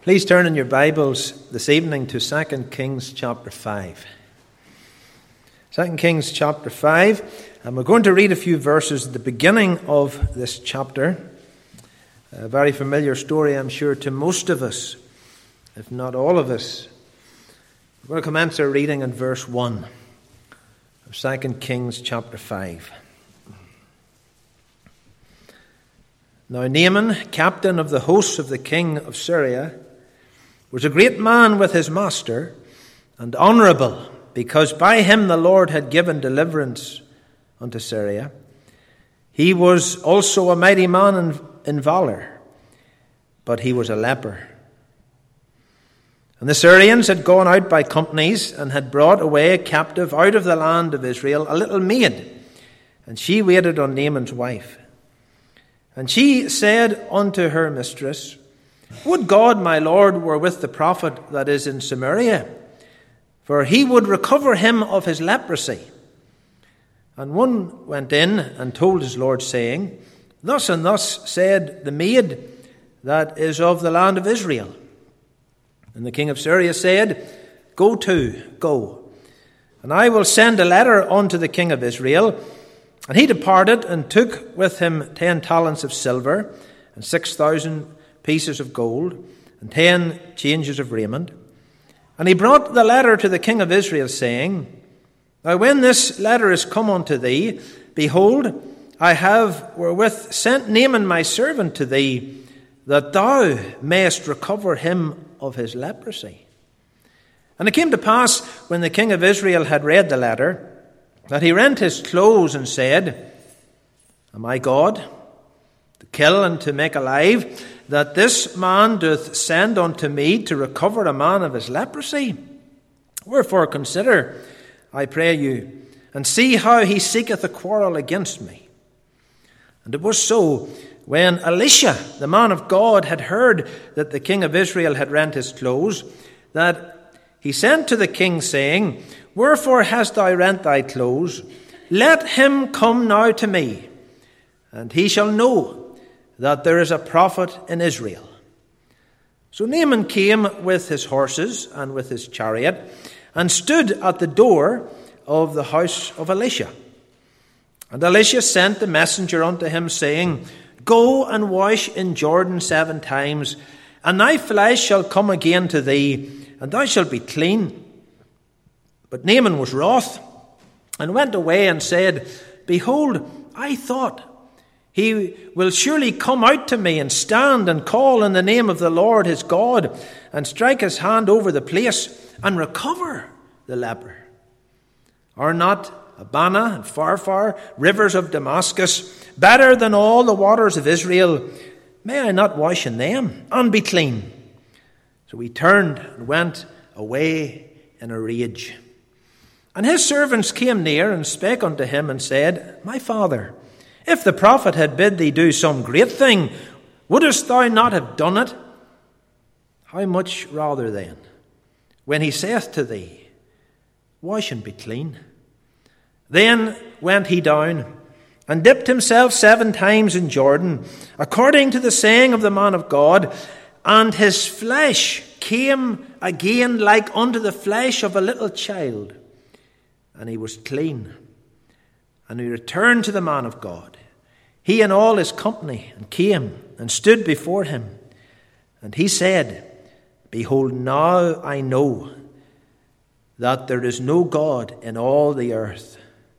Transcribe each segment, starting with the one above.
Please turn in your Bibles this evening to 2 Kings chapter 5. 2 Kings chapter 5, and we're going to read a few verses at the beginning of this chapter. A very familiar story, I'm sure, to most of us, if not all of us. We're going to commence our reading in verse 1 of 2 Kings chapter 5. Now Naaman, captain of the hosts of the king of Syria, was a great man with his master, and honourable, because by him the Lord had given deliverance unto Syria. He was also a mighty man in valour, but he was a leper. And the Syrians had gone out by companies, and had brought away captive out of the land of Israel a little maid, and she waited on Naaman's wife. And she said unto her mistress, Would God my Lord were with the prophet that is in Samaria, for he would recover him of his leprosy. And one went in and told his Lord, saying, Thus and thus said the maid that is of the land of Israel. And the king of Syria said, Go. And I will send a letter unto the king of Israel. And he departed and took with him 10 talents of silver and 6,000 pieces of gold and 10 changes of raiment. And he brought the letter to the king of Israel, saying, Now when this letter is come unto thee, behold, I have wherewith sent Naaman my servant to thee, that thou mayest recover him of his leprosy. And it came to pass, when the king of Israel had read the letter, that he rent his clothes and said, Am I God, to kill and to make alive, that this man doth send unto me to recover a man of his leprosy? Wherefore consider, I pray you, and see how he seeketh a quarrel against me. And it was so, when Elisha, the man of God, had heard that the king of Israel had rent his clothes, that he sent to the king, saying, Wherefore hast thou rent thy clothes? Let him come now to me, and he shall know that there is a prophet in Israel. So Naaman came with his horses and with his chariot, and stood at the door of the house of Elisha. And Elisha sent the messenger unto him, saying, Go and wash in Jordan 7 times, and thy flesh shall come again to thee, and thou shalt be clean. But Naaman was wroth, and went away and said, Behold, I thought, he will surely come out to me and stand and call in the name of the Lord his God, and strike his hand over the place, and recover the leper. Are not Abana and Pharpar, rivers of Damascus, better than all the waters of Israel? May I not wash in them, and be clean? So he turned and went away in a rage. And his servants came near and spake unto him, and said, My father, if the prophet had bid thee do some great thing, wouldest thou not have done it? How much rather then, when he saith to thee, Wash and be clean? Then went he down, and dipped himself 7 times in Jordan, according to the saying of the man of God, and his flesh came again like unto the flesh of a little child, and he was clean. And he returned to the man of God, he and all his company, and came and stood before him. And he said, Behold, now I know that there is no God in all the earth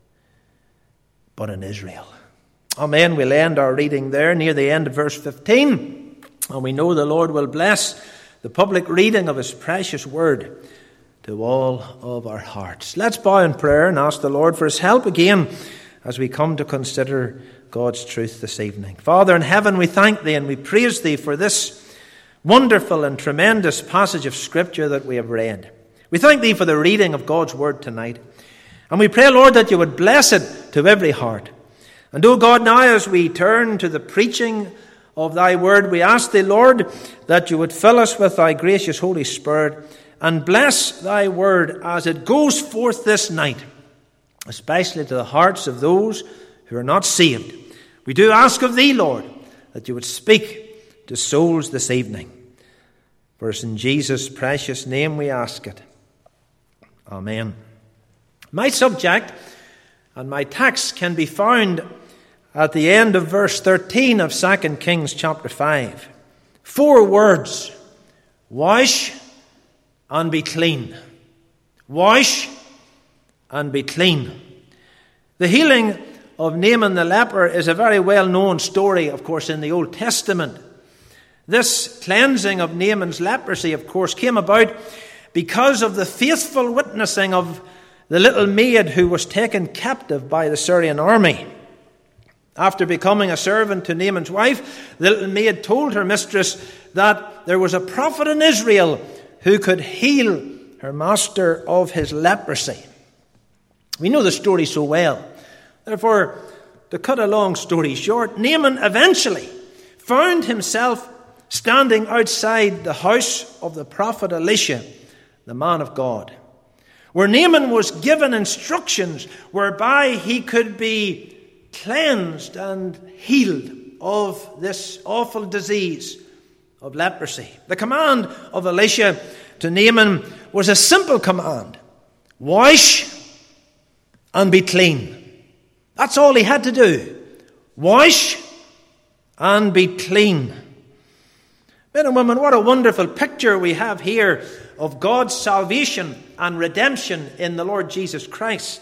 but in Israel. Amen. We'll end our reading there near the end of verse 15. And we know the Lord will bless the public reading of his precious word to all of our hearts. Let's bow in prayer and ask the Lord for his help again as we come to consider God's truth this evening. Father in heaven, we thank thee and we praise thee for this wonderful and tremendous passage of Scripture that we have read. We thank thee for the reading of God's word tonight. And we pray, Lord, that you would bless it to every heart. And, O God, now as we turn to the preaching of thy word, we ask thee, Lord, that you would fill us with thy gracious Holy Spirit and bless thy word as it goes forth this night, especially to the hearts of those who are not saved. We do ask of thee, Lord, that you would speak to souls this evening. For it's in Jesus' precious name we ask it. Amen. My subject and my text can be found at the end of verse 13 of 2 Kings chapter 5. 4 words: wash and be clean. Wash and be clean. The healing of Naaman the leper is a very well-known story, of course, in the Old Testament. This cleansing of Naaman's leprosy, of course, came about because of the faithful witnessing of the little maid who was taken captive by the Syrian army. After becoming a servant to Naaman's wife, the little maid told her mistress that there was a prophet in Israel who could heal her master of his leprosy. We know the story so well. Therefore, to cut a long story short, Naaman eventually found himself standing outside the house of the prophet Elisha, the man of God, where Naaman was given instructions whereby he could be cleansed and healed of this awful disease of leprosy. The command of Elisha to Naaman was a simple command: wash and be clean. That's all he had to do. Wash and be clean. Men and women, what a wonderful picture we have here of God's salvation and redemption in the Lord Jesus Christ.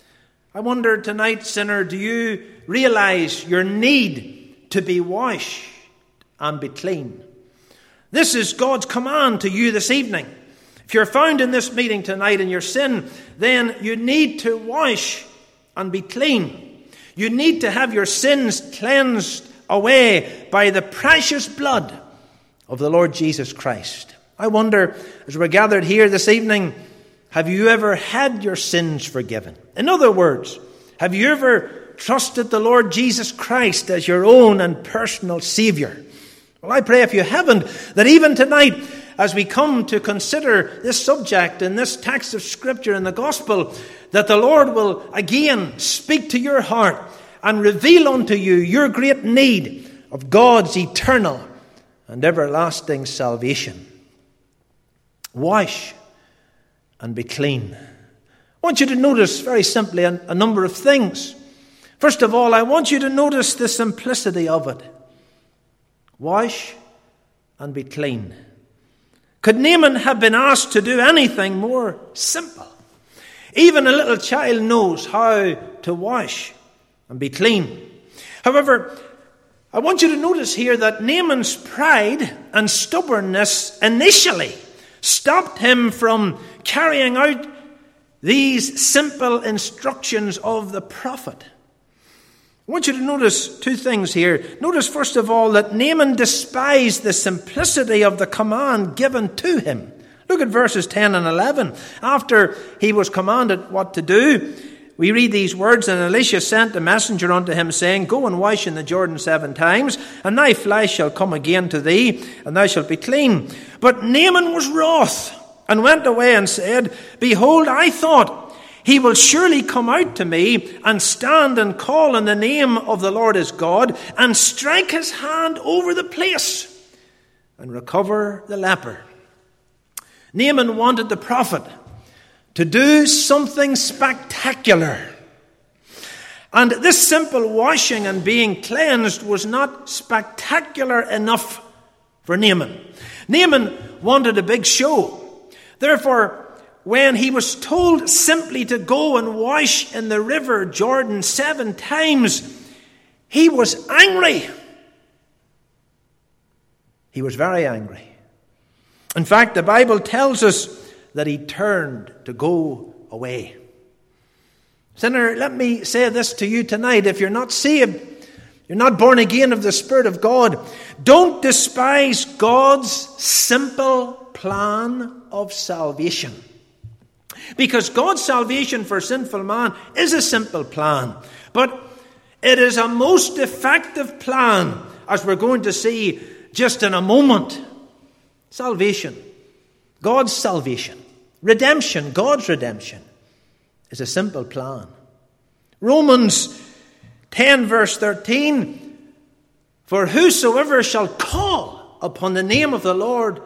I wonder tonight, sinner, do you realize your need to be washed and be clean? This is God's command to you this evening. If you're found in this meeting tonight in your sin, then you need to wash and be clean. You need to have your sins cleansed away by the precious blood of the Lord Jesus Christ. I wonder, as we're gathered here this evening, have you ever had your sins forgiven? In other words, have you ever trusted the Lord Jesus Christ as your own and personal Savior? Well, I pray if you haven't, that even tonight, as we come to consider this subject in this text of Scripture in the Gospel, that the Lord will again speak to your heart and reveal unto you your great need of God's eternal and everlasting salvation. Wash and be clean. I want you to notice very simply a number of things. First of all, I want you to notice the simplicity of it. Wash and be clean. Could Naaman have been asked to do anything more simple? Even a little child knows how to wash and be clean. However, I want you to notice here that Naaman's pride and stubbornness initially stopped him from carrying out these simple instructions of the prophet. I want you to notice 2 things here. Notice, first of all, that Naaman despised the simplicity of the command given to him. Look at verses 10 and 11. After he was commanded what to do, we read these words: "And Elisha sent a messenger unto him, saying, Go and wash in the Jordan 7 times, and thy flesh shall come again to thee, and thou shalt be clean. But Naaman was wroth, and went away and said, Behold, I thought, he will surely come out to me, and stand and call on the name of the Lord his God, and strike his hand over the place, and recover the leper." Naaman wanted the prophet to do something spectacular. And this simple washing and being cleansed was not spectacular enough for Naaman. Naaman wanted a big show. Therefore, when he was told simply to go and wash in the river Jordan 7 times, he was angry. He was very angry. In fact, the Bible tells us that he turned to go away. Sinner, let me say this to you tonight. If you're not saved, you're not born again of the Spirit of God, don't despise God's simple plan of salvation. Because God's salvation for sinful man is a simple plan. But it is a most effective plan, as we're going to see just in a moment. Salvation, God's salvation, redemption, God's redemption, is a simple plan. Romans 10 verse 13, "For whosoever shall call upon the name of the Lord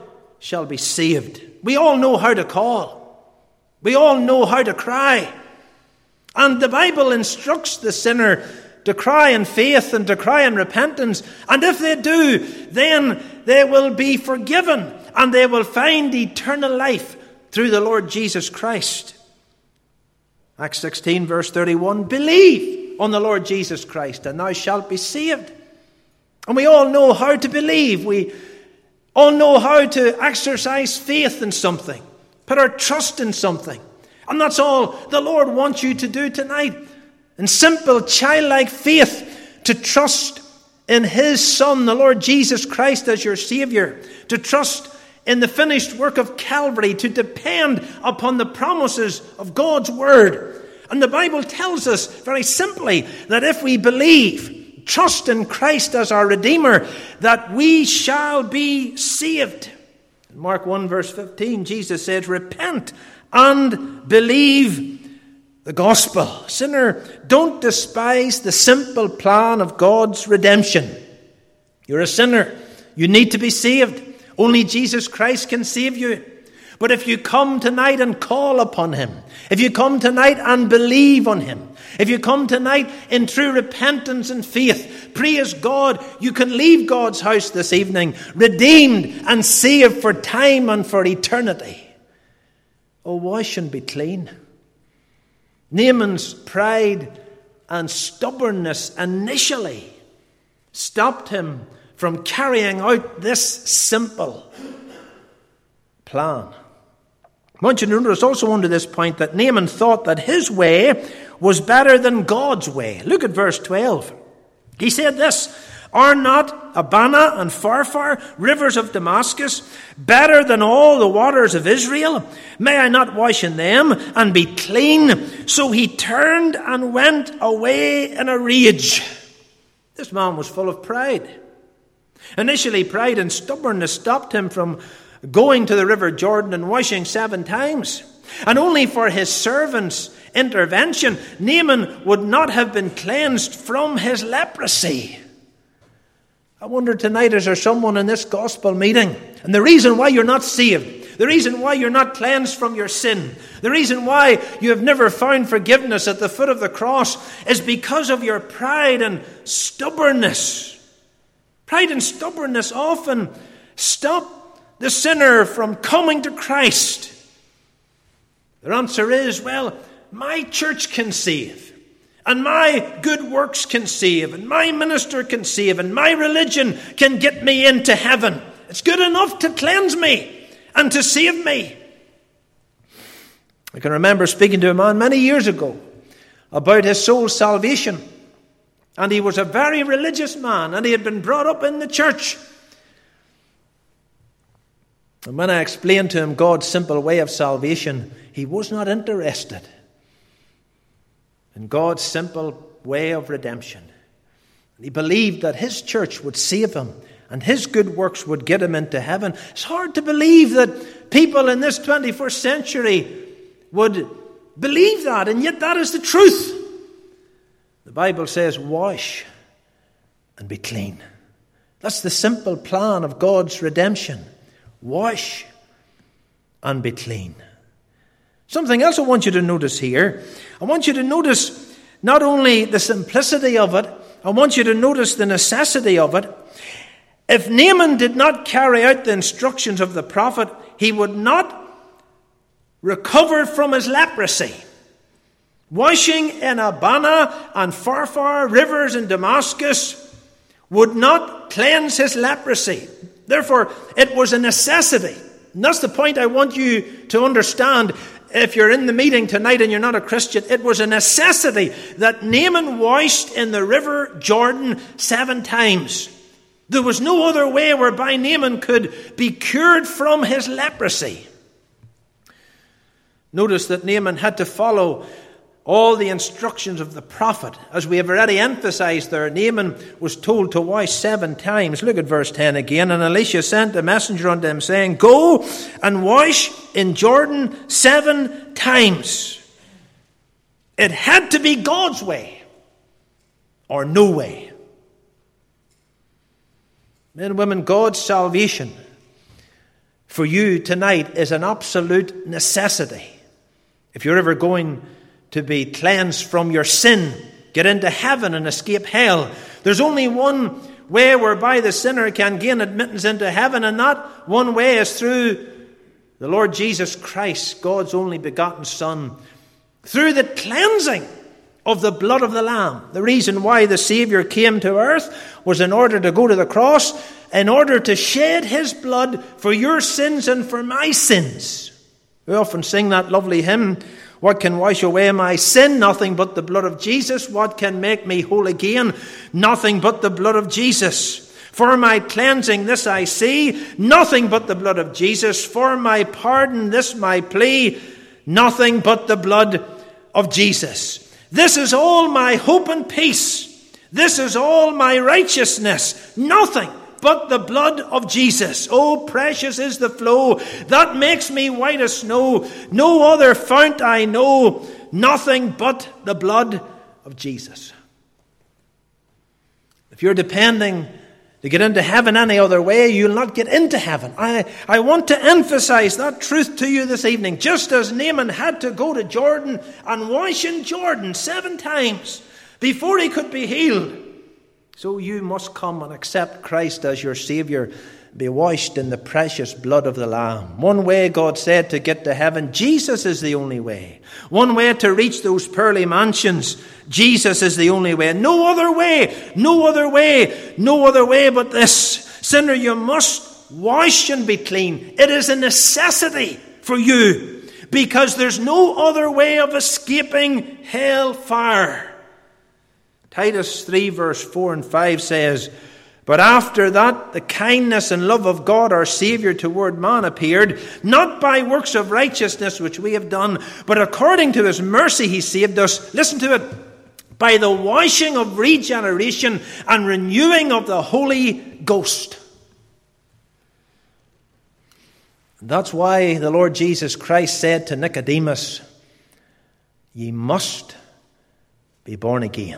shall be saved. We all know how to call. We all know how to cry. And the Bible instructs the sinner to cry in faith and to cry in repentance. And if they do, then they will be forgiven and they will find eternal life through the Lord Jesus Christ. Acts 16 verse 31, believe on the Lord Jesus Christ and thou shalt be saved. And we all know how to believe. We all know how to exercise faith in something, put our trust in something. And that's all the Lord wants you to do tonight. In simple, childlike faith, to trust in His Son, the Lord Jesus Christ, as your Savior. To trust in the finished work of Calvary. To depend upon the promises of God's Word. And the Bible tells us very simply that if we believe, trust in Christ as our Redeemer, that we shall be saved. In Mark 1 verse 15, Jesus says, repent and believe the gospel. Sinner, don't despise the simple plan of God's redemption. You're a sinner. You need to be saved. Only Jesus Christ can save you. But if you come tonight and call upon Him, if you come tonight and believe on Him, if you come tonight in true repentance and faith, praise God, you can leave God's house this evening redeemed and saved for time and for eternity. Oh, wash and be clean. Naaman's pride and stubbornness initially stopped him from carrying out this simple plan. I want you to notice also under this point that Naaman thought that his way was better than God's way. Look at verse 12. He said this, are not Abana and Pharpar, rivers of Damascus, better than all the waters of Israel? May I not wash in them and be clean? So he turned and went away in a rage. This man was full of pride. Initially, pride and stubbornness stopped him from going to the river Jordan and washing 7 times. And only for his servant's intervention, Naaman would not have been cleansed from his leprosy. I wonder tonight, is there someone in this gospel meeting, and the reason why you're not saved, the reason why you're not cleansed from your sin, the reason why you have never found forgiveness at the foot of the cross is because of your pride and stubbornness. Pride and stubbornness often stop the sinner from coming to Christ. Their answer is, well, my church can save. And my good works can save, and my minister can save, and my religion can get me into heaven. It's good enough to cleanse me and to save me. I can remember speaking to a man many years ago about his soul's salvation. And he was a very religious man, and he had been brought up in the church. And when I explained to him God's simple way of salvation, he was not interested in God's simple way of redemption. He believed that his church would save him and his good works would get him into heaven. It's hard to believe that people in this 21st century would believe that, and yet that is the truth. The Bible says, wash and be clean. That's the simple plan of God's redemption. Wash and be clean. Something else I want you to notice here. I want you to notice not only the simplicity of it, I want you to notice the necessity of it. If Naaman did not carry out the instructions of the prophet, he would not recover from his leprosy. Washing in Abana and Pharpar, rivers in Damascus, would not cleanse his leprosy. Therefore, it was a necessity. And that's the point I want you to understand. If you're in the meeting tonight and you're not a Christian, it was a necessity that Naaman washed in the river Jordan 7 times. There was no other way whereby Naaman could be cured from his leprosy. Notice that Naaman had to follow all the instructions of the prophet. As we have already emphasized there, Naaman was told to wash 7 times. Look at verse 10 again. And Elisha sent a messenger unto him, saying, go and wash in Jordan 7 times. It had to be God's way or no way. Men and women, God's salvation for you tonight is an absolute necessity. If you're ever going to be cleansed from your sin, get into heaven and escape hell, there's only one way whereby the sinner can gain admittance into heaven, and that one way is through the Lord Jesus Christ, God's only begotten Son, through the cleansing of the blood of the Lamb. The reason why the Savior came to earth was in order to go to the cross, in order to shed his blood for your sins and for my sins. We often sing that lovely hymn, "What can wash away my sin? Nothing but the blood of Jesus. What can make me whole again? Nothing but the blood of Jesus. For my cleansing this I see, nothing but the blood of Jesus. For my pardon this my plea, nothing but the blood of Jesus. This is all my hope and peace. This is all my righteousness. Nothing but the blood of Jesus. Oh, precious is the flow that makes me white as snow. No other fount I know. Nothing but the blood of Jesus." If you're depending to get into heaven any other way, you'll not get into heaven. I want to emphasize that truth to you this evening. Just as Naaman had to go to Jordan and wash in Jordan 7 times before he could be healed, so you must come and accept Christ as your Savior, be washed in the precious blood of the Lamb. One way, God said, to get to heaven, Jesus is the only way. One way to reach those pearly mansions, Jesus is the only way. No other way, no other way, no other way but this. Sinner, you must wash and be clean. It is a necessity for you, because there's no other way of escaping hell fire. Titus 3 verse 4 and 5 says, "But after that, the kindness and love of God our Saviour toward man appeared, not by works of righteousness which we have done, but according to his mercy he saved us." Listen to it. "By the washing of regeneration and renewing of the Holy Ghost." That's why the Lord Jesus Christ said to Nicodemus, "Ye must be born again."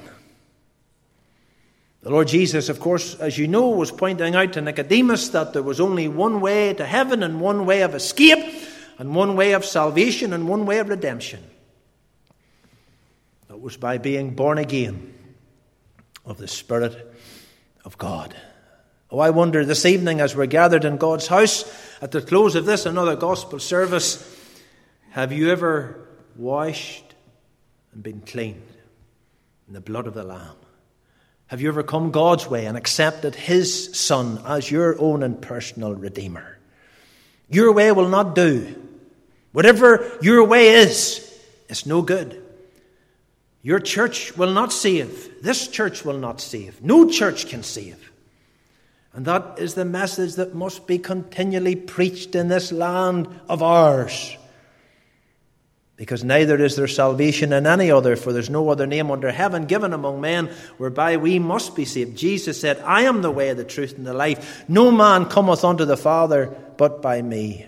The Lord Jesus, of course, as you know, was pointing out to Nicodemus that there was only one way to heaven and one way of escape and one way of salvation and one way of redemption. That was by being born again of the Spirit of God. Oh, I wonder this evening as we're gathered in God's house at the close of this, another gospel service, have you ever washed and been cleaned in the blood of the Lamb? Have you ever come God's way and accepted his Son as your own and personal Redeemer? Your way will not do. Whatever your way is, it's no good. Your church will not save. This church will not save. No church can save. And that is the message that must be continually preached in this land of ours. Because neither is there salvation in any other, for there's no other name under heaven given among men whereby we must be saved. Jesus said, "I am the way, the truth, and the life. No man cometh unto the Father but by me."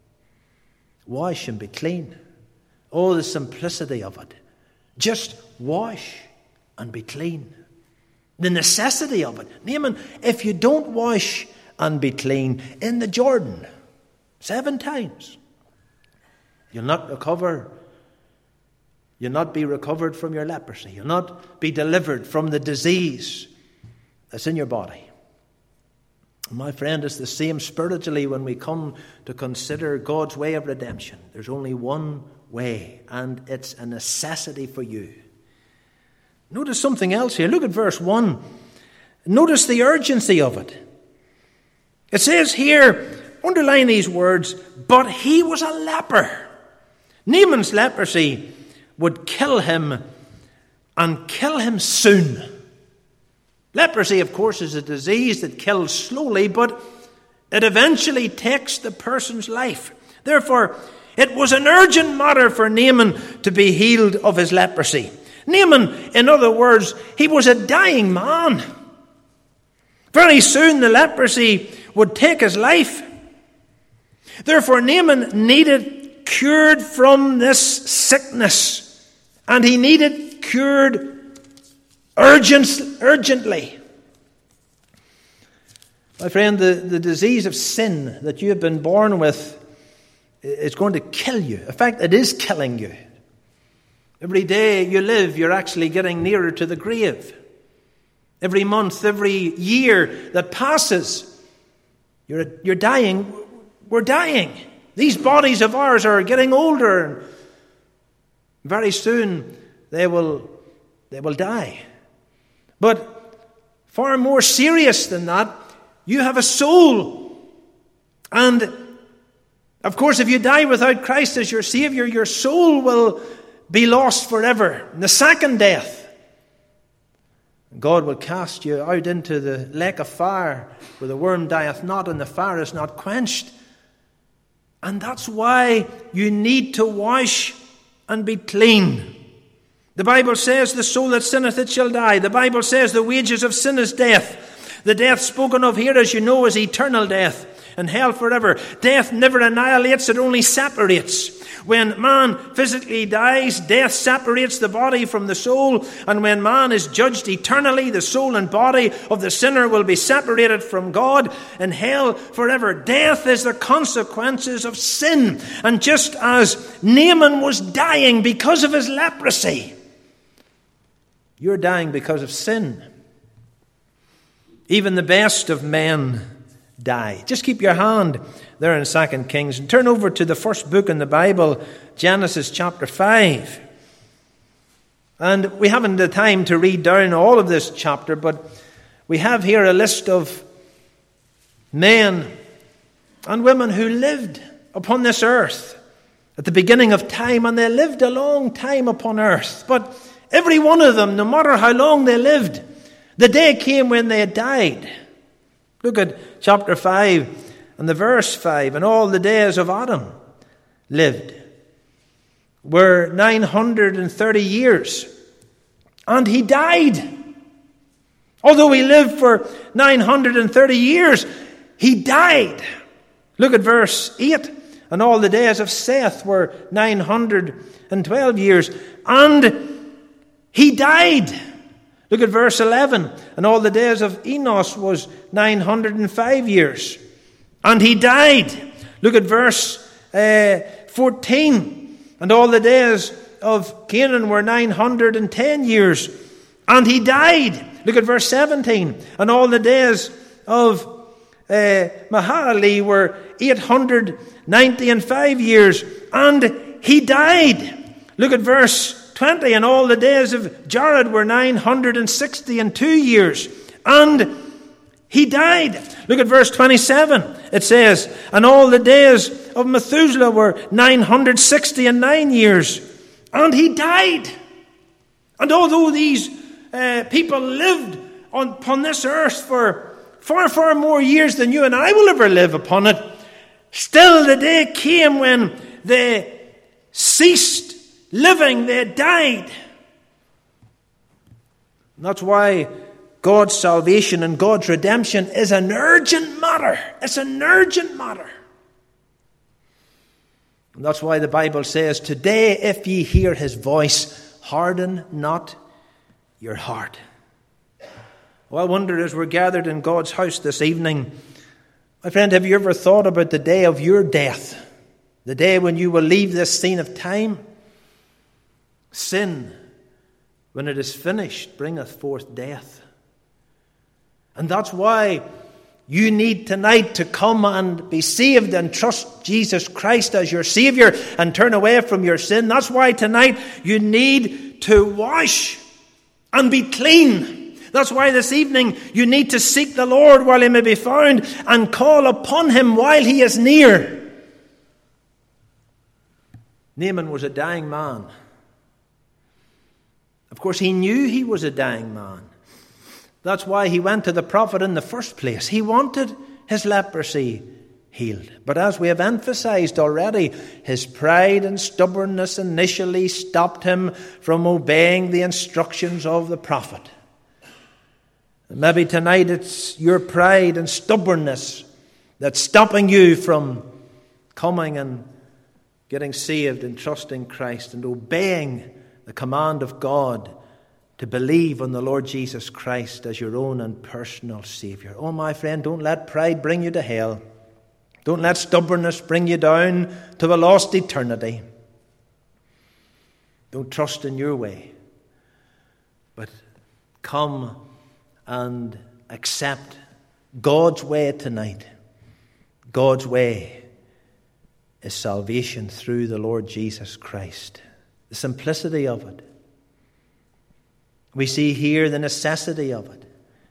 Wash and be clean. Oh, the simplicity of it. Just wash and be clean. The necessity of it. Naaman, if you don't wash and be clean in the Jordan 7 times, you'll not recover. You'll not be recovered from your leprosy. You'll not be delivered from the disease that's in your body. My friend, it's the same spiritually when we come to consider God's way of redemption. There's only one way, and it's a necessity for you. Notice something else here. Look at verse 1. Notice the urgency of it. It says here, underline these words, "But he was a leper." Naaman's leprosy would kill him, and kill him soon. Leprosy, of course, is a disease that kills slowly, but it eventually takes the person's life. Therefore, it was an urgent matter for Naaman to be healed of his leprosy. Naaman, in other words, he was a dying man. Very soon the leprosy would take his life. Therefore, Naaman needed cured from this sickness. And he needed cured urgently. My friend, the disease of sin that you have been born with is going to kill you. In fact, it is killing you. Every day you live, you're actually getting nearer to the grave. Every month, every year that passes, you're dying. We're dying. These bodies of ours are getting older, and very soon they will die. But far more serious than that, you have a soul. And of course, if you die without Christ as your Savior, your soul will be lost forever. In the second death, God will cast you out into the lake of fire, where the worm dieth not and the fire is not quenched. And that's why you need to wash and be clean. The Bible says, the soul that sinneth, it shall die. The Bible says the wages of sin is death. The death spoken of here, as you know, is eternal death and hell forever. Death never annihilates, it only separates. When man physically dies, death separates the body from the soul. And when man is judged eternally, the soul and body of the sinner will be separated from God in hell forever. Death is the consequences of sin. And just as Naaman was dying because of his leprosy, you're dying because of sin. Even the best of men die. Just keep your hand there in 2 Kings and turn over to the first book in the Bible, Genesis chapter 5. And we haven't the time to read down all of this chapter, but we have here a list of men and women who lived upon this earth at the beginning of time, and they lived a long time upon earth. But every one of them, no matter how long they lived, the day came when they died. Look at chapter 5 and the verse 5. And all the days of Adam lived were 930 years. And he died. Although he lived for 930 years, he died. Look at verse 8. And all the days of Seth were 912 years. And he died. Look at verse 11. And all the days of Enos was 905 years. And he died. Look at verse 14. And all the days of Canaan were 910 years. And he died. Look at verse 17. And all the days of Mahalalel were 895 years. And he died. Look at verse 20, and all the days of Jared were 962 years. And he died. Look at verse 27. It says, and all the days of Methuselah were 969 years. And he died. And although these people lived upon this earth for far, far more years than you and I will ever live upon it, still the day came when they ceased living, they died. And that's why God's salvation and God's redemption is an urgent matter. It's an urgent matter. And that's why the Bible says, today if ye hear his voice, harden not your heart. Well, I wonder, as we're gathered in God's house this evening, my friend, have you ever thought about the day of your death? The day when you will leave this scene of time? Sin, when it is finished, bringeth forth death. And that's why you need tonight to come and be saved and trust Jesus Christ as your Savior and turn away from your sin. That's why tonight you need to wash and be clean. That's why this evening you need to seek the Lord while he may be found and call upon him while he is near. Naaman was a dying man. Of course, he knew he was a dying man. That's why he went to the prophet in the first place. He wanted his leprosy healed. But as we have emphasized already, his pride and stubbornness initially stopped him from obeying the instructions of the prophet. And maybe tonight it's your pride and stubbornness that's stopping you from coming and getting saved and trusting Christ and obeying the command of God to believe on the Lord Jesus Christ as your own and personal Savior. Oh, my friend, don't let pride bring you to hell. Don't let stubbornness bring you down to a lost eternity. Don't trust in your way, but come and accept God's way tonight. God's way is salvation through the Lord Jesus Christ. The simplicity of it. We see here the necessity of it.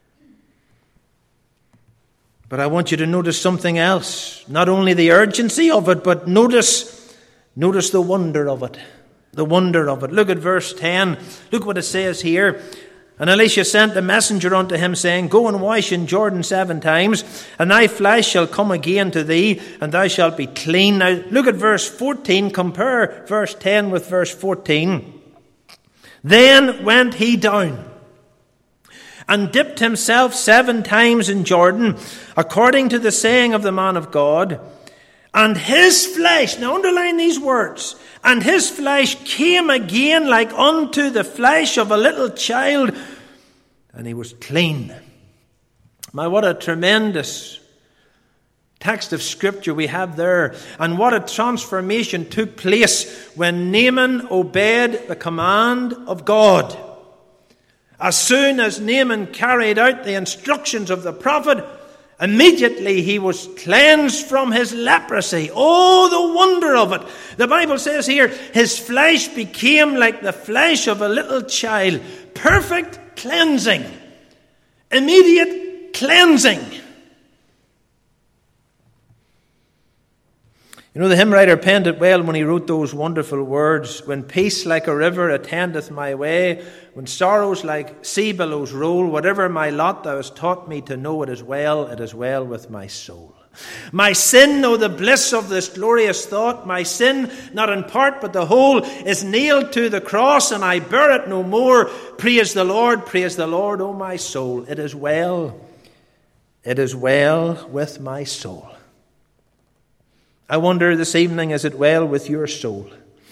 But I want you to notice something else. Not only the urgency of it, but notice the wonder of it. The wonder of it. Look at verse 10. Look what it says here. And Elisha sent a messenger unto him, saying, Go and wash in Jordan 7 times, and thy flesh shall come again to thee, and thou shalt be clean. Now look at verse 14. Compare verse 10 with verse 14. Then went he down, and dipped himself 7 times in Jordan, according to the saying of the man of God. And his flesh, now underline these words, and his flesh came again like unto the flesh of a little child, and he was clean. My, what a tremendous text of Scripture we have there. And what a transformation took place when Naaman obeyed the command of God. As soon as Naaman carried out the instructions of the prophet, immediately he was cleansed from his leprosy. Oh, the wonder of it. The Bible says here, his flesh became like the flesh of a little child. Perfect cleansing. Immediate cleansing. You know, the hymn writer penned it well when he wrote those wonderful words. When peace like a river attendeth my way, when sorrows like sea billows roll, whatever my lot thou hast taught me to know, it is well with my soul. My sin, oh the bliss of this glorious thought, my sin, not in part but the whole, is nailed to the cross, and I bear it no more. Praise the Lord, oh my soul. It is well with my soul. I wonder this evening, is it well with your soul?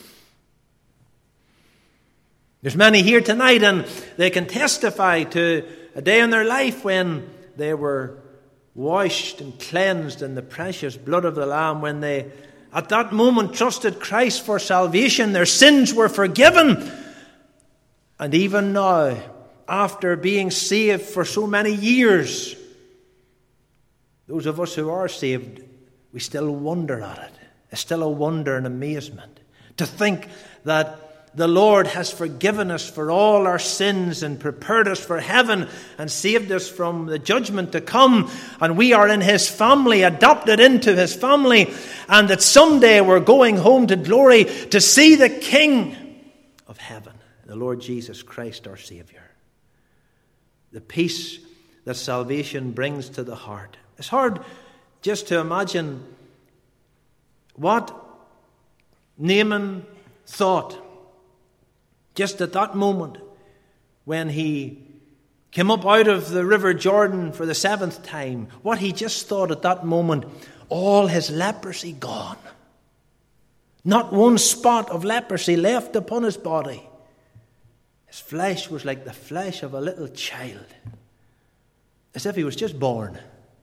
There's many here tonight, and they can testify to a day in their life when they were washed and cleansed in the precious blood of the Lamb, when they at that moment trusted Christ for salvation. Their sins were forgiven. And even now, after being saved for so many years, those of us who are saved, we still wonder at it. It's still a wonder and amazement to think that the Lord has forgiven us for all our sins and prepared us for heaven and saved us from the judgment to come. And we are in His family, adopted into His family. And that someday we're going home to glory to see the King of heaven, the Lord Jesus Christ, our Savior. The peace that salvation brings to the heart. It's hard just to imagine what Naaman thought just at that moment when he came up out of the river Jordan for the 7th time. What he just thought at that moment, all his leprosy gone. Not one spot of leprosy left upon his body. His flesh was like the flesh of a little child, as if he was just born.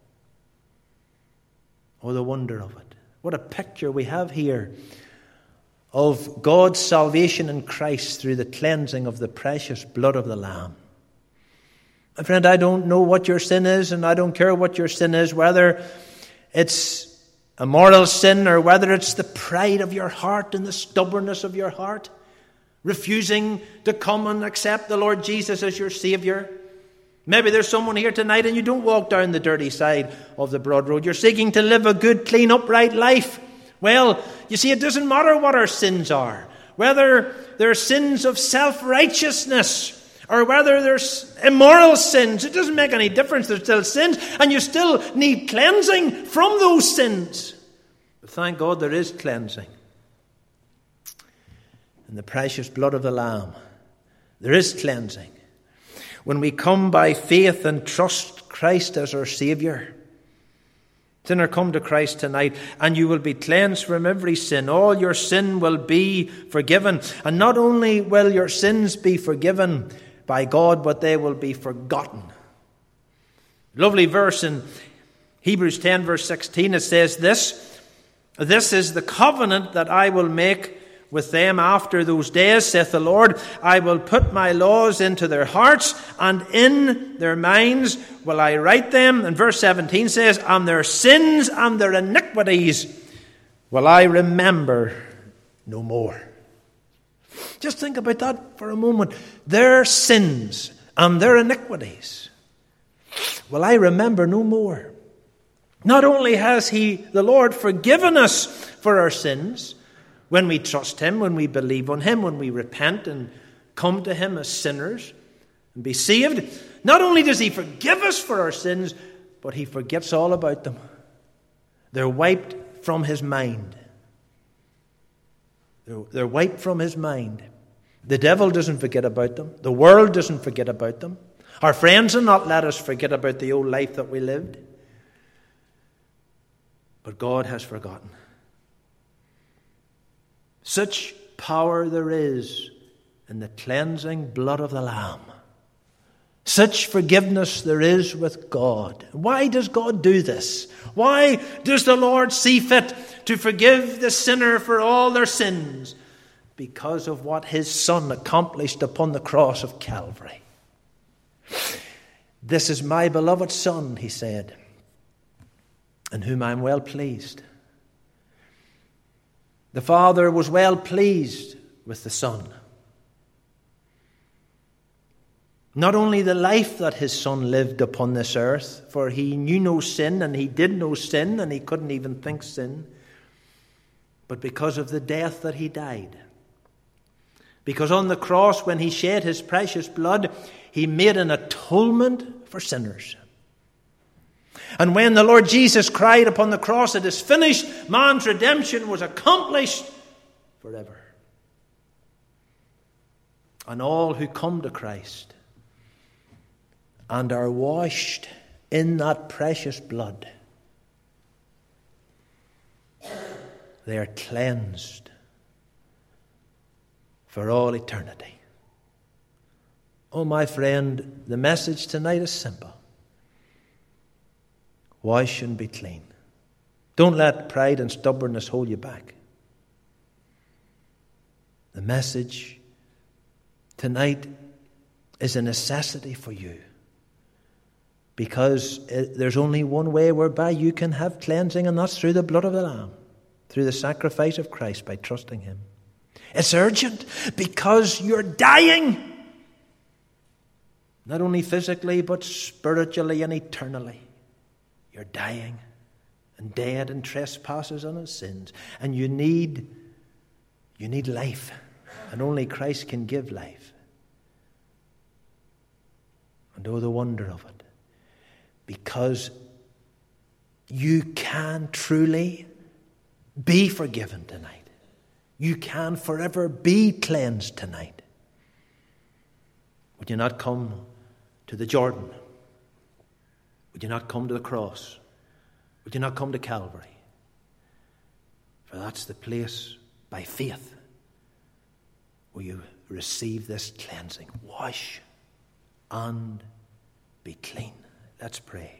Oh, the wonder of it. What a picture we have here of God's salvation in Christ through the cleansing of the precious blood of the Lamb. My friend, I don't know what your sin is, and I don't care what your sin is, whether it's a moral sin or whether it's the pride of your heart and the stubbornness of your heart, refusing to come and accept the Lord Jesus as your Savior. Maybe there's someone here tonight and you don't walk down the dirty side of the broad road. You're seeking to live a good, clean, upright life. Well, you see, it doesn't matter what our sins are. Whether they're sins of self-righteousness or whether there's immoral sins. It doesn't make any difference. There's still sins, and you still need cleansing from those sins. But thank God there is cleansing. In the precious blood of the Lamb, there is cleansing. When we come by faith and trust Christ as our Savior. Sinner, come to Christ tonight and you will be cleansed from every sin. All your sin will be forgiven. And not only will your sins be forgiven, by God, but they will be forgotten. Lovely verse in Hebrews 10 verse 16. It says this is the covenant that I will make with them after those days, saith the Lord. I will put my laws into their hearts, and in their minds will I write them. And verse 17 says, and their sins and their iniquities will I remember no more. Just think about that for a moment. Their sins and their iniquities will I remember no more. Not only has the Lord, forgiven us for our sins, when we trust him, when we believe on him, when we repent and come to him as sinners and be saved, not only does he forgive us for our sins, but he forgets all about them. They're wiped from his mind. They're wiped from his mind. The devil doesn't forget about them. The world doesn't forget about them. Our friends will not let us forget about the old life that we lived. But God has forgotten. Such power there is in the cleansing blood of the Lamb. Such forgiveness there is with God. Why does God do this? Why does the Lord see fit to forgive the sinner for all their sins? Because of what his Son accomplished upon the cross of Calvary. This is my beloved Son, he said, in whom I am well pleased. The Father was well pleased with the Son. Not only the life that his Son lived upon this earth, for he knew no sin and he did no sin and he couldn't even think sin, but because of the death that he died. Because on the cross, when he shed his precious blood, he made an atonement for sinners. And when the Lord Jesus cried upon the cross, it is finished, man's redemption was accomplished forever. And all who come to Christ and are washed in that precious blood, they are cleansed for all eternity. Oh, my friend, the message tonight is simple. Wash and be clean. Don't let pride and stubbornness hold you back. The message tonight is a necessity for you. Because there's only one way whereby you can have cleansing, and that's through the blood of the Lamb. Through the sacrifice of Christ, by trusting him. It's urgent because you're dying. Not only physically, but spiritually and eternally. You're dying and dead in trespasses and in sins. And you need life. And only Christ can give life. And oh, the wonder of it. Because you can truly be forgiven tonight. You can forever be cleansed tonight. Would you not come to the Jordan? Would you not come to the cross? Would you not come to Calvary? For that's the place by faith where you receive this cleansing. Wash and be clean. Let's pray.